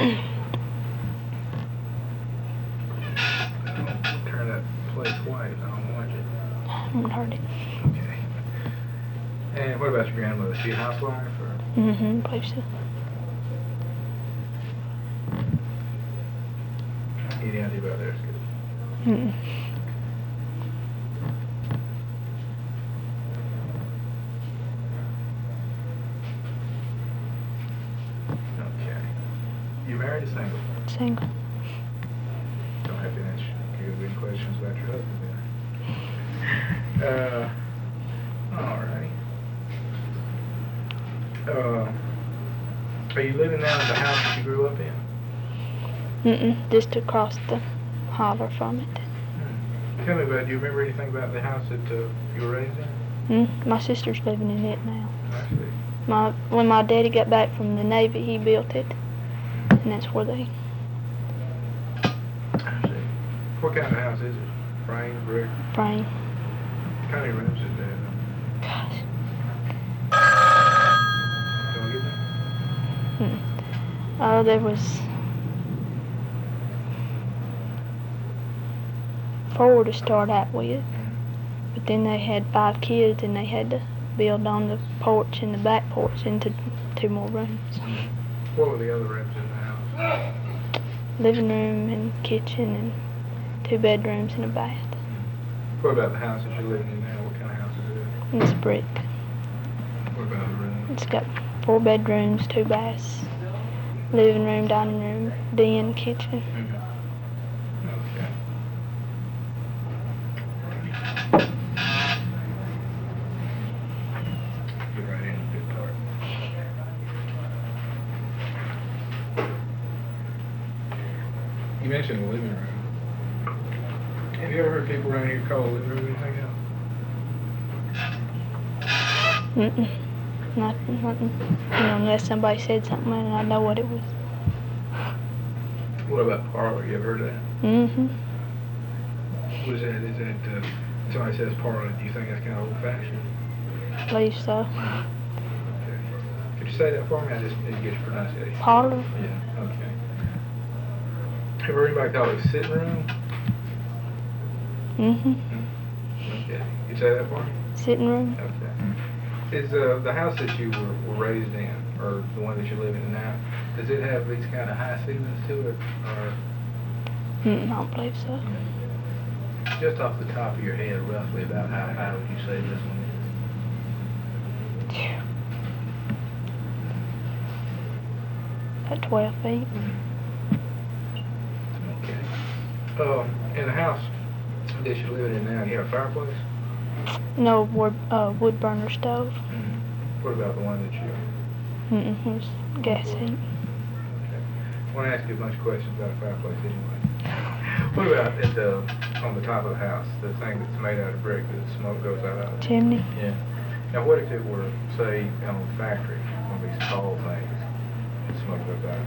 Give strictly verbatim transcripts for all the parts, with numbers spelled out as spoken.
Turn that plate white. I don't watch it. I haven't heard it. Okay. And what about your grandmother? Is she a housewife or? Mm-hmm, I believe so. Any idea about their schedule? Mm-mm. Okay. You married or single? Single. Don't have to answer. Give any questions about your husband then. Uh, all right. Uh, are you living now in the house that you grew up in? Mm-mm, just across the holler from it. Hmm. Tell me about, do you remember anything about the house that uh, you were raised in? Mm, my sister's living in it now. I see. My when my daddy got back from the Navy, he built it, and that's where they. I see. What kind of house is it? Frame, brick? Frame. How many rooms is that? Gosh. Don't get that? Mm. Oh, there was four to start out with, Mm-hmm. but then they had five kids, and they had to build on the porch and the back porch into two more rooms. Mm-hmm. What were the other rooms in the house? Living room and kitchen and two bedrooms and a bath. What about the house that you're living in now? What kind of house is it? It's brick. What about the room? It's got four bedrooms, two baths, living room, dining room, den, kitchen. Mm-hmm. Okay. Get right into the good part. You mentioned the living room. Have you ever heard people around here call the living room anything else? Mm-mm. Nothing, nothing. You know, unless somebody said something and I know what it was. What about parlor? You ever heard of that? Mm-hmm. What is that? Is that, uh, somebody says parlor, do you think that's kind of old fashioned? Believe so. Okay. Could you say that for me? I just need to get your pronunciation. Parlor? Yeah, okay. Have you anybody call it a sitting room? Mm-hmm. Okay. Can you say that for me? Sitting room? Okay. Is uh, the house that you were, were raised in, or the one that you're living in now, does it have these kind of high ceilings to it, or? Mm, I don't believe so. Just off the top of your head, roughly, about how high would you say this one is? About twelve feet. Okay. Um, in the house that you're living in now, you have a fireplace? No wood, uh, wood burner stove. Mm-hmm. What about the one that you? Mm-mm, it's gas heat. Okay. I want to ask you a bunch of questions about a fireplace anyway. What about at the on the top of the house, the thing that's made out of brick that the smoke goes out of? Chimney? Yeah. Now, what if it were, say, in a factory, one of these tall things, and smoke goes out?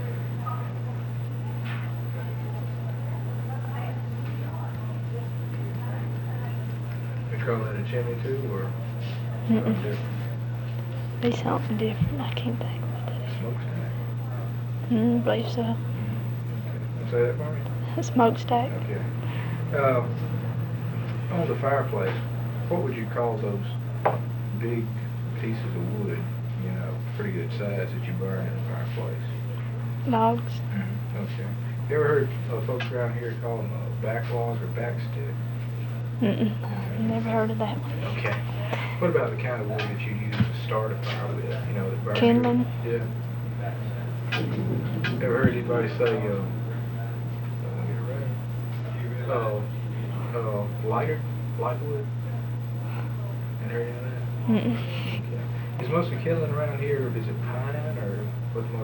You call that a chimney too, or something Mm-mm. different? Be something different. I can't think what that is. Smokestack. Mm, I believe so. Okay. Say that for me. A smokestack. Okay. Um, on the fireplace, what would you call those big pieces of wood, you know, pretty good size that you burn in a fireplace? Logs. Mm-hmm. Okay. You ever heard uh, folks around here call them a backlog or backstick? Mm-mm. Never heard of that one. Okay. What about the kind of wood that you use to start a fire with, you know, that burns? Kindling? Yeah. Ever heard anybody say, uh, uh, uh, lighter, light wood? And heard any of that? Mm-mm. Okay. Is most of kindling around here, is it pine or what's most?